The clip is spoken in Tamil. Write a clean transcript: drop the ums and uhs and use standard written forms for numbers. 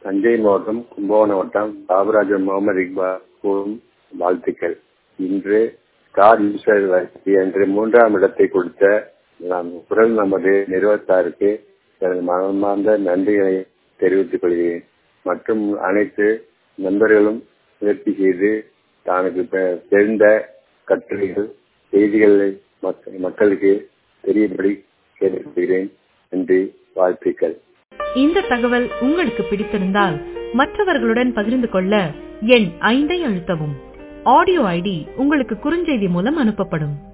தஞ்சை மாவட்டம் கும்பகோணம் வட்டம் பாபராஜன் முகமது இக்பால் கூறும் வாழ்த்துக்கள். இன்று ஸ்டார் யூசர் என்று 3ஆம் இடத்தை கொடுத்த குரல் நமது நிறுவனத்தாருக்கு எனது மனமார்ந்த நன்றிகளை தெரிவித்துக் கொள்கிறேன். மற்றும் அனைத்து நண்பர்களும் முயற்சி செய்து தனக்கு தெரிந்த கட்டுரைகள் செய்திகளை மக்களுக்கு தெரியபடி கேட்டுக்கொள்கிறேன். நன்றி, வாழ்த்துக்கள். இந்த தகவல் உங்களுக்கு பிடித்திருந்தால் மற்றவர்களுடன் பகிர்ந்து கொள்ள எண் 5 அழுத்தவும். ஆடியோ ஐடி உங்களுக்கு குறுஞ்செய்தி மூலம் அனுப்பப்படும்.